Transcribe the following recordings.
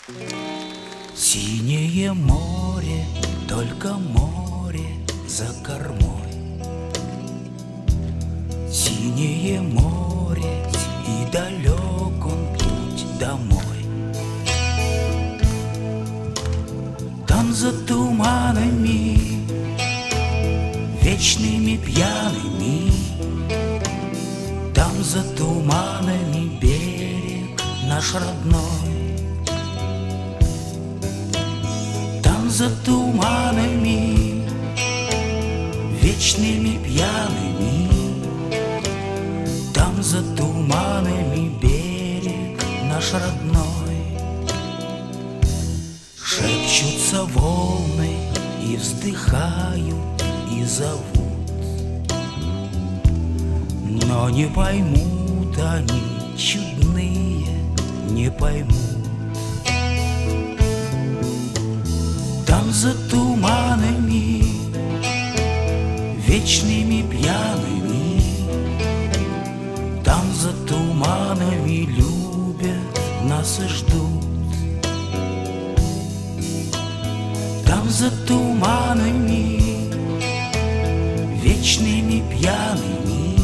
Синее море, только море за кормой. Синее море, и далек он путь домой. Там за туманами, вечными пьяными, там за туманами берег наш родной. Там за туманами, вечными пьяными, там за туманами берег наш родной. Шепчутся волны и вздыхают, и зовут, но не поймут они, чудные, не поймут. Там за туманами, вечными пьяными, там за туманами любят нас и ждут. Там за туманами, вечными пьяными,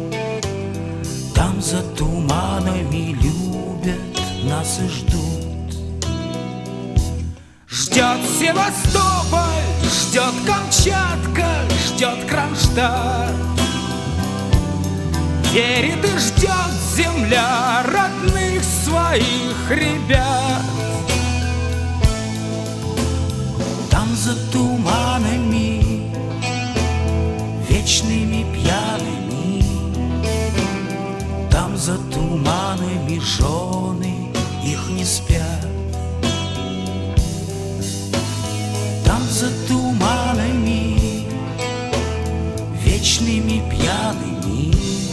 там за туманами любят нас и ждут. Ждет Севастополь, ждет Камчатка, ждет Кронштадт. Верит и ждет земля родных своих ребят. Там за туманами, вечными пьяными, там за туманами жены их не спят. Там за туманами, вечными пьяными.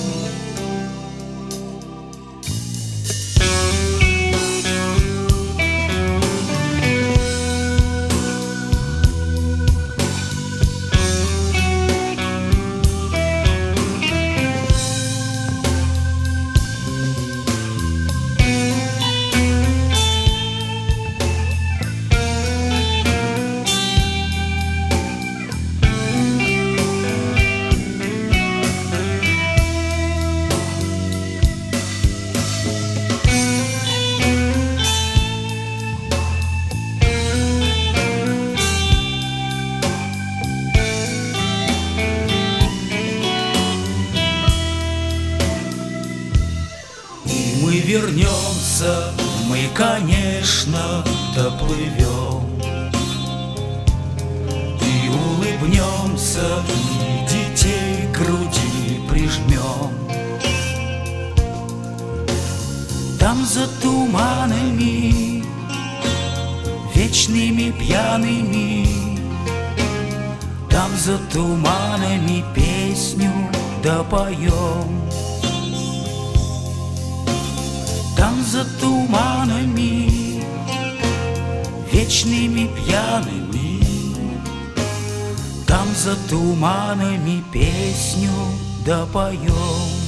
Мы вернемся, мы, конечно, доплывем и улыбнемся, и детей к груди прижмем. Там за туманами, вечными пьяными, там за туманами песню допоем. Там за туманами, вечными пьяными, там за туманами песню допоем.